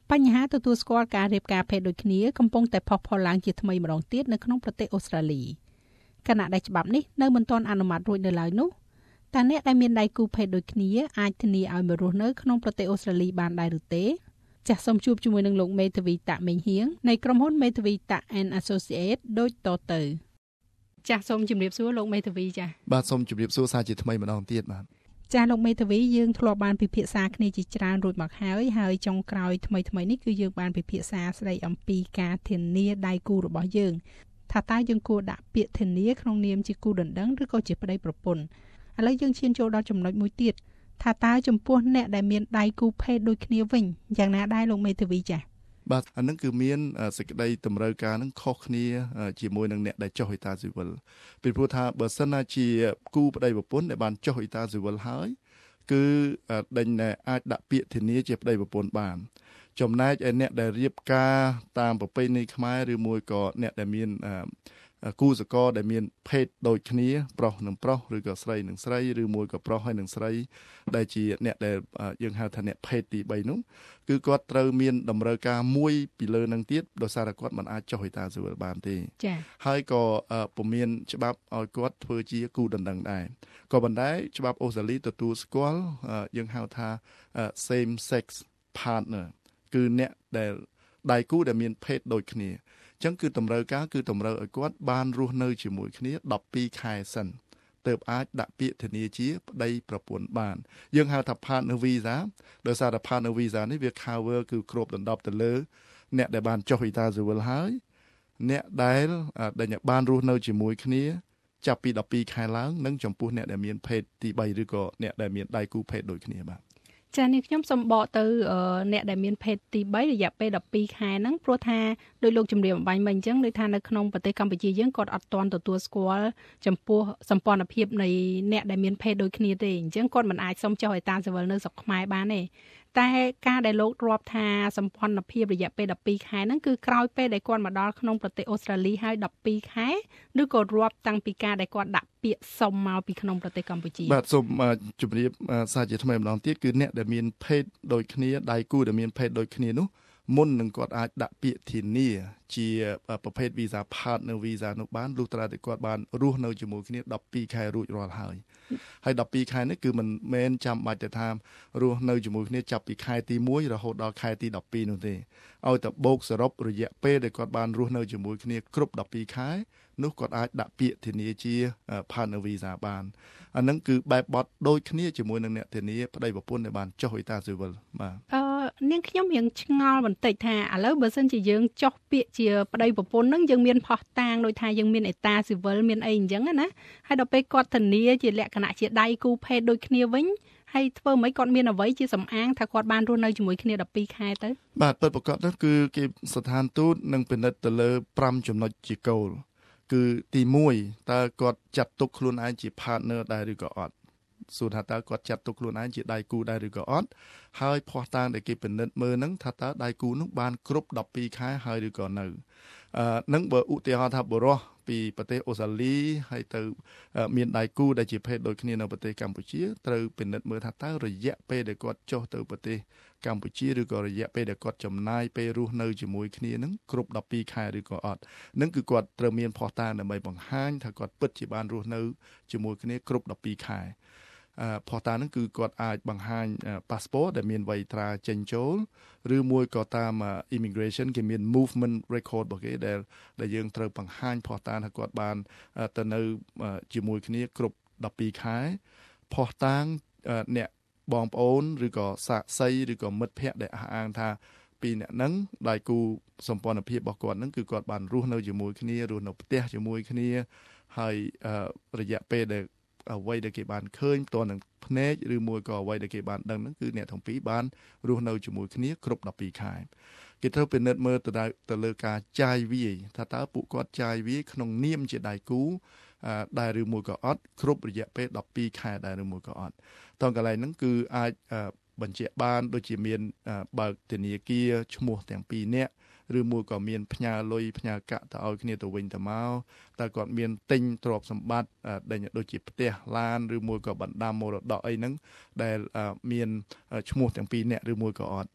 បញ្ហាទទួលស្គាល់ការរៀបការភេទដូចគ្នាកំពុងតែផុសផុលឡើងជាថ្មីម្ដងទៀតនៅក្នុងប្រទេសអូស្ត្រាលីខណៈដែលច្បាប់នេះនៅមិនទាន់អនុម័តរួចនៅឡើយនោះតើអ្នកដែលមានដៃគូភេទដូចគ្នាអាចធានាឲ្យមករស់នៅក្នុងប្រទេសអូស្ត្រាលីបានដែរឬទេចាសសូមជួបជាមួយនឹងលោកមេធាវីតាក់មេងហៀងនៃក្រុមហ៊ុនមេធាវីតាក់ and Associate ដូចតទៅចាសសូមជម្រាបសួរលោកមេធាវីចាសបាទសូមជម្រាបសួរសាជាថ្មីម្ដងទៀតបាទចាលោកមេធាវីយើងធ្លាប់បានពិភាក្សាគ្នាជាច្រើនរួចមកហើយចុងក្រោយថ្មីនេះគឺយើងបានពិភាក្សាស្ដីអំពីការធានាដៃគូរបស់យើងថាតើយើងគួរដាក់ពាក្យធានាក្នុងនាមជាគូដណ្ដឹងឬក៏ជាប្តីប្រពន្ធឥឡូវយើងឈានចូលដល់ចំណុចមួយទៀតថាតើចំពោះអ្នកដែលមានដៃគូភេទដូចគ្នាវិញយ៉ាងណាដែរលោកមេធាវីចា៎បាទអានឹងគឺមានសេចក្តីតម្រូវការនឹងខុសគ្នាជាមួយនឹងអ្នកដែលចុះអ៊ីតាស៊ីវិលពីព្រោះថាបើសិនណាជាគូប្តីប្រពន្ធដែលបានចុះអ៊ីតាស៊ីវិលហើយគឺដេញតែអាចដាក់ពាក្យធានាជាប្តីប្រពន្ធបានចំណែកឯអ្នកដែលរៀបការតាមប្រពៃណីខ្មែរឬមួយក៏អ្នកដែលមានគូសកលដែលមានភេទដូចគ្នាប្រុសនឹងប្រុសឬក៏ស្រីនឹងស្រីឬមួយក៏ប្រុសហើយនឹងស្រីដែលជាអ្នកដែលយើងហៅថាអ្នកភេទទី3នោះគឺគាត់ត្រូវមានតម្រូវការមួយពីលើនឹងទៀតដោយសារតែគាត់មិនអាចចុះអ៊ីតាស៊ីវិលបានទេចា៎ហើយក៏ពុំមានច្បាប់ឲ្យគាត់ធ្វើជាគូដណ្ដឹងដែរក៏ប៉ុន្តែច្បាប់អូស្ត្រាលីទទួលស្គាល់យើងហៅថា same sex partner គឺអ្នកដែលដៃគូដែលមានភេទដូចគ្នាអញ្ចឹងគឺតម្រូវការគឺតម្រូវឲ្យគាត់បានរស់នៅជាមួយគ្នា12ខែសិនទើបអាចដាក់ពាក្យធានាជាប្តីប្រពន្ធបានយើងហៅថា partner visa ដោយសារតែ partner visa នេះវា cover គឺគ្របដណ្ដប់ទៅលើអ្នកដែលបានចុះអ៊ីតាស៊ីវិលហើយអ្នកដែលបានរស់នៅជាមួយគ្នាចាប់ពី12ខែឡើងនិងចំពោះអ្នកដែលមានភេទទី3ឬក៏អ្នកដែលមានដៃគូភេទដូចគ្នាបាទចា៎នេះខ្ញុំសូមបកទៅអ្នកដែលមានភេទទី3រយៈពេល12ខែហ្នឹងព្រោះថាដោយលោកជំរាបអំបញ្ញមិញអញ្ចឹងដូចថានៅក្នុងប្រទេសកម្ពុជាយើងគាត់អត់ទាន់ទទួលស្គាល់ចំពោះសម្ព័ន្ធភាពនៃអ្នកដែលមានភេទដូចគ្នាទេអញ្ចឹងគាត់មិនអាចសុំចុះអ៊ីតាស៊ីវិលនៅស្រុកខ្មែរបានទេតែការដែលលោករាប់ថាសម្ព័ន្ធភាពរយៈពេល12ខែហ្នឹងគឺក្រោយពេលដែលគាត់មកដល់ក្នុងប្រទេសអូស្ត្រាលីហើយ12ខែឬក៏រាប់តាំងពីការដែលគាត់ដាក់ពាក្យសុំមកពីក្នុងប្រទេសកម្ពុជាបាទសូមជម្រាបសារជាថ្មីម្ដងទៀតគឺអ្នកដែលមានភេទដូចគ្នាដៃគូដែលមានភេទដូចគ្នានោះមុននឹងគាត់អាចដាក់ពាក្យធានាជាប្រភេទ visa partner visa នោះបានលុះត្រាតែគាត់បានរស់នៅជាមួយគ្នា12ខែរួចរាល់ហើយ12ខែនេះគឺមិនមែនចាំបាច់ទៅថារស់នៅជាមួយគ្នាចាប់ពីខែទី1រហូតដល់ខែទី12នោះទេឲ្យតែបូកសរុបរយៈពេលដែលគាត់បានរស់នៅជាមួយគ្នាគ្រប់12ខែនោះគាត់អាចដាក់ពាក្យធានាជា partner visa បានអានឹងគឺបែបបទដូចគ្នាជាមួយនឹងអ្នកធានាប្តីប្រពន្ធដែលបានចុះអ៊ីតាស៊ីវិលបាទនាងខ្ញុំរៀងឆ្ងល់បន្តិចថាឥឡូវបើសិនជាយើងចុះពាក្យជាប្តីប្រពន្ធហ្នឹងយើងមានផុសតាងដូចថាយើងមានអ៊ីតាស៊ីវិលមានអីអញ្ចឹងណាហើយដល់ពេលគាត់ធានាជាលក្ខណៈជាដៃគូភេទដូចគ្នាវិញហើយធ្វើម៉េចគាត់មានអ្វីជាសំអាងថាគាត់បានរស់នៅជាមួយគ្នា12ខែទៅបាទពិតប្រាកដនោះគឺគេស្ថានទូតនឹងពិនិត្យទៅលើ5ចំណុចជាគោលគឺទី1តើគាត់ចាត់ទុកខ្លួនឯងជា partner ដែរឬក៏អត់សួរថាតើគាត់ចាត់ទុកខ្លួនឯងជាដៃគូដែរឬក៏អត់ហើយភស្តុតាងដែលគេពិនិត្យមើលហ្នឹងថាតើដៃគូនោះបានគ្រប់12ខែហើយឬក៏នៅនឹងបើឧទាហរណ៍ថាបុរសពីប្រទេសអូស្ត្រាលីហើយទៅមានដៃគូដែលជាភេទដូចគ្នានៅប្រទេសកម្ពុជាត្រូវពិនិត្យមើលថាតើរយៈពេលដែលគាត់ចុះទៅប្រទេសកម្ពុជាឬក៏រយៈពេលដែលគាត់ចំណាយពេលរស់នៅជាមួយគ្នានឹងគ្រប់12ខែឬក៏អត់នឹងគឺគាត់ត្រូវមានភស្តុតាងដើម្បីបង្ហាញថាគាត់ពិតជាបានរស់នៅជាមួយគ្នាគ្រប់12ខែភស្តុតាងហ្នឹងគឺគាត់អាចបង្ហាញ passport ដែលមានវ័យត្រាចេញចូលឬមួយក៏តាម immigration គេមាន movement record របស់គេដែលយើងត្រូវបង្ហាញភស្តុតាងថាគាត់បានទៅនៅជាមួយគ្នាគ្រប់12ខែភស្តុតាងអ្នកបងប្អូនឬក៏សាក្សីឬក៏មិត្តភ័ក្តិដែលអះអាងថាពីអ្នកហ្នឹងដៃគូសម្ព័ន្ធភាពរបស់គាត់ហ្នឹងគឺគាត់បានរស់នៅជាមួយគ្នារស់នៅផ្ទះជាមួយគ្នាហើយរយៈពេលដែលអ្វីដែលគេបានឃើញផ្ទាល់នឹងភ្នែកឬមួយក៏អ្វីដែលគេបានដឹងហ្នឹងគឺអ្នកទាំងពីរបានរស់នៅជាមួយគ្នាគ្រប់12ខែគេត្រូវពិនិត្យមើលទៅលើការចាយវាយថាតើពួកគាត់ចាយវាយក្នុងនាមជាដៃគូដែរឬមួយក៏អត់គ្រប់រយៈពេល12ខែដែរឬមួយក៏អត់តោះកន្លែងហ្នឹងគឺអាចបញ្ជាក់បានដូចជាមានបើកធនាគារឈ្មោះទាំងពីរនាក់ឬមួយក៏មានផ្ញើលុយផ្ញើកាក់ទៅឲ្យគ្នាទៅវិញទៅមកតើគាត់មានទិញទ្រព្យសម្បត្តិដែលដូចជាផ្ទះឡានឬមួយក៏បណ្ដាំមរតកអីហ្នឹងដែលមានឈ្មោះទាំងពីរនាក់ឬមួយក៏អត់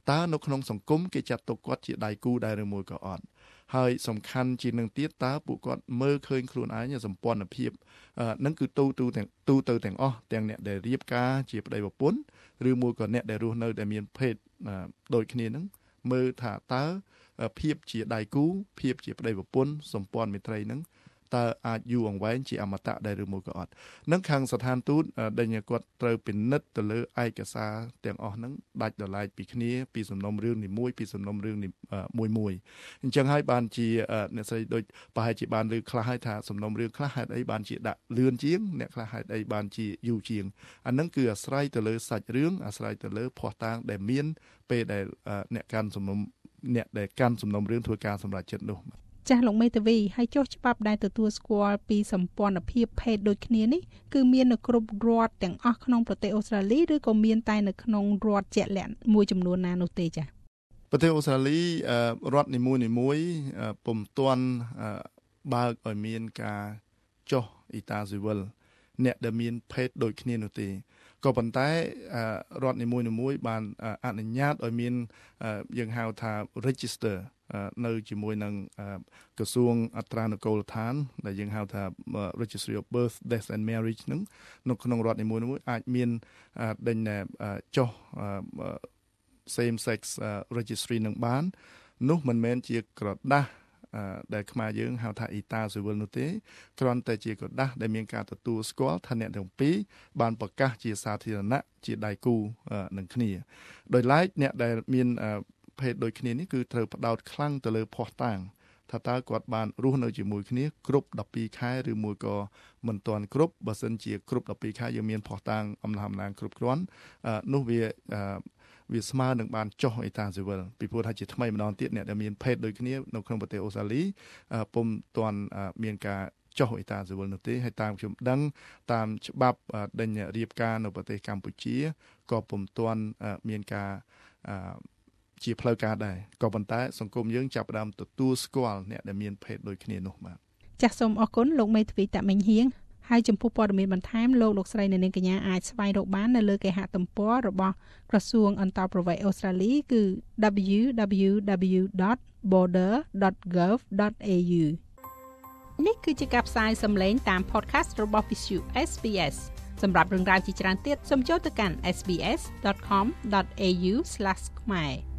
តើនៅក្នុងសង្គមគេចាត់ទុកគាត់ជាដៃគូដែរឬមួយក៏អត់ហើយសំខាន់ជាងនឹងទៀតតើពួកគាត់មើលឃើញខ្លួនឯងសម្ព័ន្ធភាពនឹងគឺទូទៅទាំងអស់ទាំងអ្នកដែលរៀបការជាប្តីប្រពន្ធឬមួយក៏អ្នកដែលរស់នៅដែលមានភេទដូចគ្នានឹងមើលថាតើភាពជាដៃគូភាពជាប្តីប្រពន្ធសម្ព័ន្ធមិត្តរីនឹងតើអាចយូរអង្វែងជាអមតៈដែរឬមួយក៏អត់នឹងខាងស្ថានទូតដែលគាត់ត្រូវពិនិត្យទៅលើឯកសារទាំងអស់ហ្នឹងដាច់ដោយឡែកពីគ្នាពីសំណុំរឿងនីមួយពីសំណុំរឿងមួយអញ្ចឹងហើយបានជាអ្នកស្រីដូចប្រហែលជាបានលើខ្លះហើយថាសំណុំរឿងខ្លះហេតុអីបានជាដាក់លឿនជាងអ្នកខ្លះហេតុអីបានជាយូរជាងអាហ្នឹងគឺអាស្រ័យទៅលើសាច់រឿងអាស្រ័យទៅលើភស្តុតាងដែលមានពេលដែលអ្នកកាន់សំណុំរឿងធ្វើការសម្រេចចិត្តនោះចាស់លោកមេធាវីហើយចុះច្បាប់ដែលទទួលស្គាល់ពីសម្ព័ន្ធភាពភេទដូចគ្នានេះគឺមាននៅគ្រប់រដ្ឋទាំងអស់ក្នុងប្រទេសអូស្ត្រាលីឬក៏មានតែនៅក្នុងរដ្ឋជាក់លាក់មួយចំនួនណានោះទេចា៎ប្រទេសអូស្ត្រាលីរដ្ឋនីមួយពុំទាន់បើកឲ្យមានការចុះអ៊ីតាស៊ីវិលអ្នកដែលមានភេទដូចគ្នានោះទេក៏ប៉ុន្តែរដ្ឋនីមួយបានអនុញ្ញាតឲ្យមានយើងហៅថា register នៅជាមួយនឹងក្រសួងអត្រានុកូលដ្ឋានដែលយើងហៅថា Registry of Birth, Death and Marriage នឹងនៅក្នុងរដ្ឋនីមួយអាចមានដេញចុះ same sex registry នឹងបាននោះមិនមែនជាក្រដាស់ដែលខ្មែរយើងហៅថាអ៊ីតាស៊ីវិលនោះទេគ្រាន់តែជាក្រដាស់ដែលមានការទទួលស្គាល់ថាអ្នកទាំងពីរបានប្រកាសជាសាធារណៈជាដៃគូនឹងគ្នាដោយឡែកអ្នកដែលមានភេទដូចគ្នានេះគឺត្រូវផ្ដោតខ្លាំងទៅលើភស្តុតាងថាតើគាត់បានរស់នៅជាមួយគ្នាគ្រប់12ខែឬមួយក៏មិនទាន់គ្រប់បើសិនជាគ្រប់12ខែយើងមានភស្តុតាងអំណះអំណាងគ្រប់គ្រាន់នោះវាស្មើនឹងបានចុះអ៊ីតាស៊ីវិលពីព្រោះថាជាថ្មីម្ដងទៀតអ្នកដែលមានភេទដូចគ្នានៅក្នុងប្រទេសអូស្ត្រាលីពុំទាន់មានការចុះអ៊ីតាស៊ីវិលនោះទេហើយតាមខ្ញុំដឹងតាមច្បាប់ដេញរៀបការនៅប្រទេសកម្ពុជាក៏ពុំទាន់មានការជាផ្លូវការដែរក៏ប៉ុន្តែសង្គមយើងចាប់ផ្ដើមទទួលស្គាល់អ្នកដែលមានភេទដូចគ្នានោះបាទចាសសូមអរគុណលោកមេធាវីតាមិញហៀងហើយចំពោះព័ត៌មានបន្ថែមលោកស្រីនៅនាងកញ្ញាអាចស្វែងរកបាននៅលើគេហទំព័ររបស់ក្រសួងអន្តរប្រវេសន៍អូស្ត្រាលីគឺ www.border.gov.au នេះគឺជាការផ្សាយសំឡេងតាម podcast របស់ Visu SBS សម្រាប់រឿងរ៉ាវជាច្រើនទៀតសូមចូលទៅកាន់ sbs.com.au/khmer